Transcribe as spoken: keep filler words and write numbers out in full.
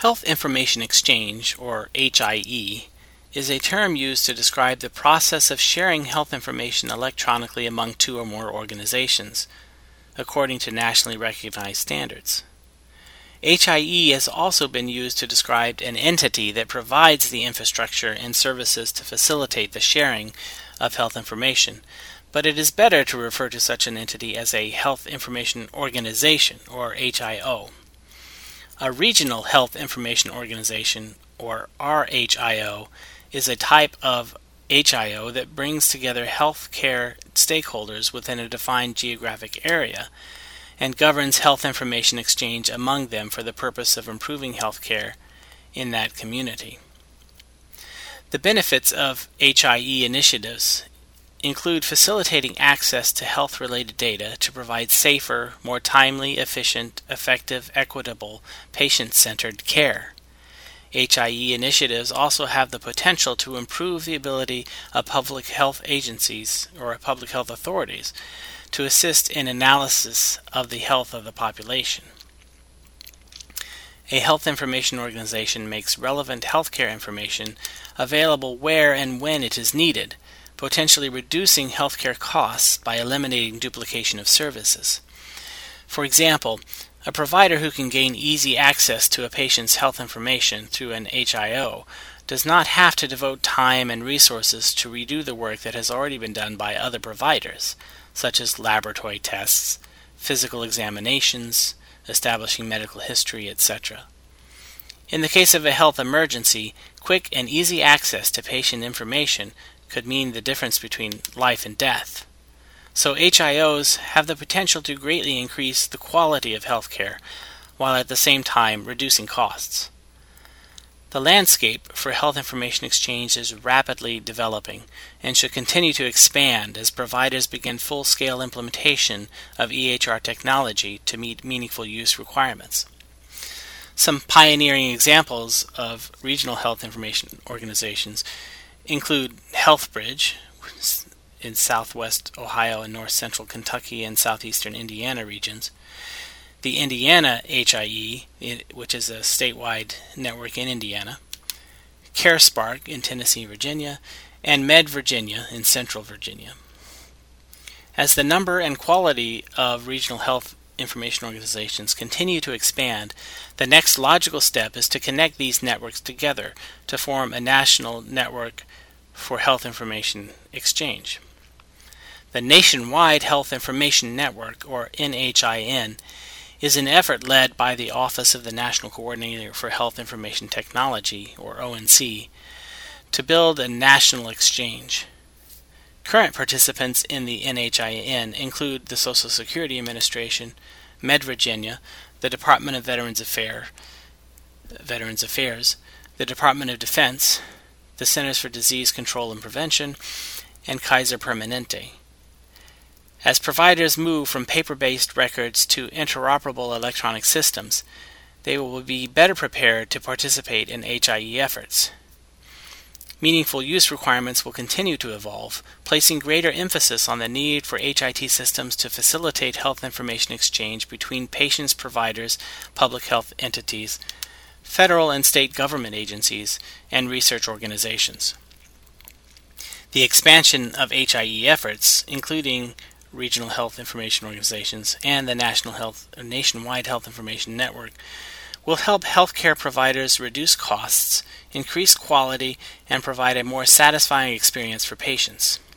Health Information Exchange, or H I E, is a term used to describe the process of sharing health information electronically among two or more organizations, according to nationally recognized standards. H I E has also been used to describe an entity that provides the infrastructure and services to facilitate the sharing of health information, but it is better to refer to such an entity as a Health Information Organization, or H I O. A Regional Health Information Organization, or R H I O, is a type of H I O that brings together healthcare stakeholders within a defined geographic area and governs health information exchange among them for the purpose of improving healthcare in that community. The benefits of H I E initiatives include facilitating access to health-related data to provide safer, more timely, efficient, effective, equitable, patient-centered care. H I E initiatives also have the potential to improve the ability of public health agencies or public health authorities to assist in analysis of the health of the population. A health information organization makes relevant healthcare information available where and when it is needed, potentially reducing healthcare costs by eliminating duplication of services. For example, a provider who can gain easy access to a patient's health information through an H I O does not have to devote time and resources to redo the work that has already been done by other providers, such as laboratory tests, physical examinations, establishing medical history, et cetera. In the case of a health emergency, quick and easy access to patient information could mean the difference between life and death. So H I Os have the potential to greatly increase the quality of healthcare, while at the same time reducing costs. The landscape for health information exchange is rapidly developing and should continue to expand as providers begin full-scale implementation of E H R technology to meet meaningful use requirements. Some pioneering examples of regional health information organizations include HealthBridge in southwest Ohio and north central Kentucky and southeastern Indiana regions, the Indiana H I E, which is a statewide network in Indiana, CareSpark in Tennessee, Virginia, and MedVirginia in central Virginia. As the number and quality of regional health information organizations continue to expand, the next logical step is to connect these networks together to form a national network for health information exchange. The Nationwide Health Information Network, or N H I N, is an effort led by the Office of the National Coordinator for Health Information Technology, or O N C, to build a national exchange. Current participants in the N H I N include the Social Security Administration, MedVirginia, the Department of Veterans Affairs, Veterans Affairs, the Department of Defense, the Centers for Disease Control and Prevention, and Kaiser Permanente. As providers move from paper-based records to interoperable electronic systems, they will be better prepared to participate in H I E efforts. Meaningful use requirements will continue to evolve, placing greater emphasis on the need for H I T systems to facilitate health information exchange between patients, providers, public health entities, federal and state government agencies, and research organizations. The expansion of H I E efforts, including regional health information organizations and the National Health, Nationwide Health Information Network, will help healthcare providers reduce costs, increase quality, and provide a more satisfying experience for patients.